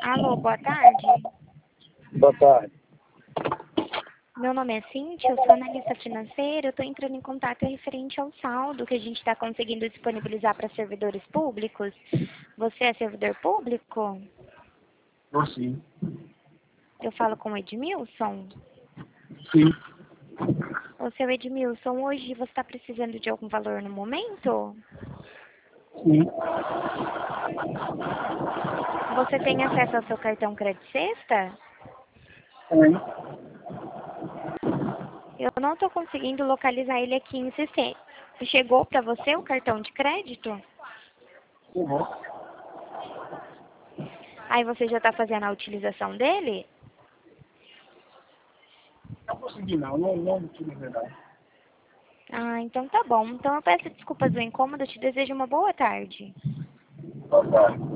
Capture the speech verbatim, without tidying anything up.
Alô, boa tarde. Boa tarde. Meu nome é Cíntia, eu sou analista financeira. Eu estou entrando em contato referente ao saldo que a gente está conseguindo disponibilizar para servidores públicos. Você é servidor público? Oh, sim. Eu falo com o Edmilson? Sim. Ô, seu Edmilson, hoje você está precisando de algum valor no momento? Sim. Você tem acesso ao seu cartão Crédito Sexta? Sim. Eu não estou conseguindo localizar ele aqui em C C. Chegou para você o cartão de crédito? Uhum. Aí você já está fazendo a utilização dele? Não consegui não, não, não tive verdade. Ah, então tá bom. Então eu peço desculpas do incômodo, eu te desejo uma boa tarde. Boa tarde.